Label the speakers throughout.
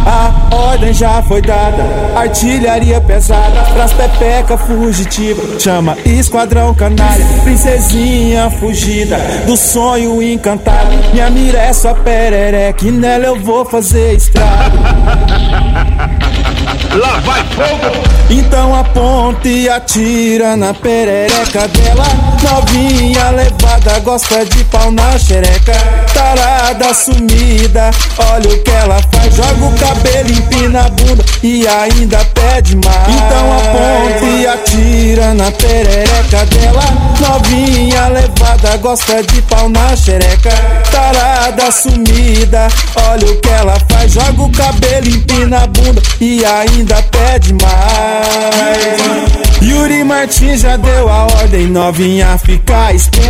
Speaker 1: A ordem já foi dada, artilharia pesada pras pepeca fugitiva. Chama esquadrão canalha, princesinha fugida do sonho encantado. Minha mira é só perereca e nela eu vou fazer estrago.
Speaker 2: Lá vai fogo!
Speaker 1: Então aponta e atira na perereca dela. Novinha levada, gosta de pau na xereca. Tarada sumida, olha o que ela faz. Joga o cabelo, empina a bunda e ainda pede mais. Então aponta e atira na perereca dela. Novinha levada, gosta de pau na xereca. Tarada sumida, olha o que ela faz. Joga o cabelo, empina a bunda e ainda pede mais. Yuri Martins já deu a ordem, novinha ficar esperta.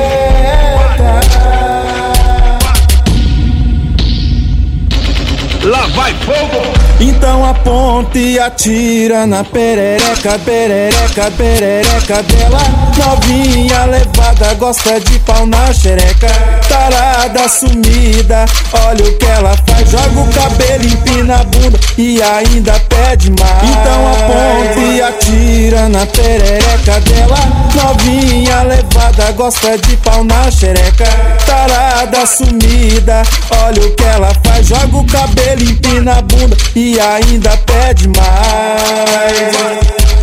Speaker 2: Lá vai fogo!
Speaker 1: Então aponta e atira na perereca, perereca, perereca dela. Novinha levada, gosta de pau na xereca. Tarada sumida, olha o que ela faz. Joga o cabelo, empina a bunda e ainda pede mais. Então aponta e atira na perereca dela. Novinha levada, gosta de pau na xereca. Tarada sumida, olha o que ela faz. Joga o cabelo, empina a bunda e ainda pede mais.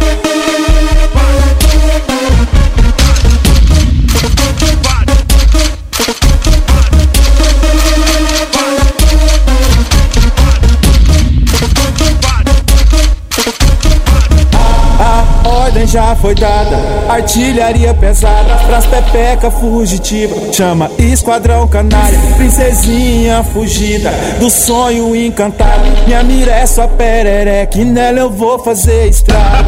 Speaker 1: A ordem já foi dada, artilharia pesada pras pepeca fugitiva. Chama esquadrão canalha, princesinha fugida do sonho encantado. Minha mira é só perereca e nela eu vou fazer estrago.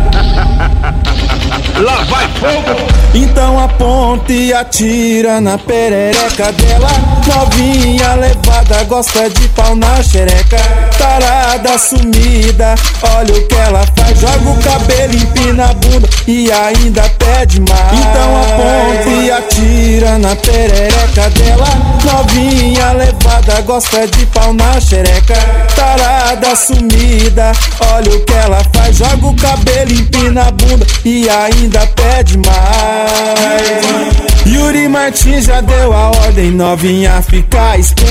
Speaker 2: Lá vai fogo!
Speaker 1: Então aponta e atira na perereca dela. Novinha levada, gosta de pau na xereca. Tarada sumida, olha o que ela faz. Joga o cabelo, empina a bunda e ainda pede mais. Então aponta e atira na perereca dela. Novinha levada, gosta de pau na xereca. Tarada sumida, olha o que ela faz. Joga o cabelo, empina a bunda e ainda pede mais. Yuri Martins já deu a ordem, novinha ficar esperta.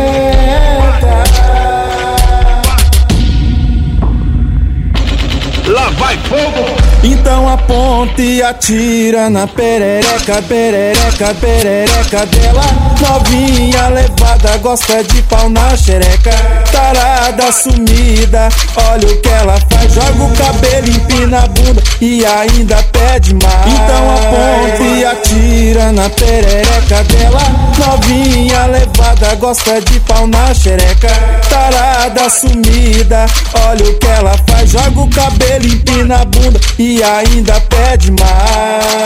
Speaker 2: Lá vai fogo!
Speaker 1: Então aponta e atira na perereca, perereca, perereca dela. Novinha levada, gosta de pau na xereca. Tarada sumida, olha o que ela faz. Joga o cabelo, empina a bunda e ainda pede mais. Então aponta e atira na perereca dela. Novinha levada, gosta de pau na xereca. Tarada sumida, olha o que ela faz. Joga o cabelo, empina a bunda e ainda pede mais.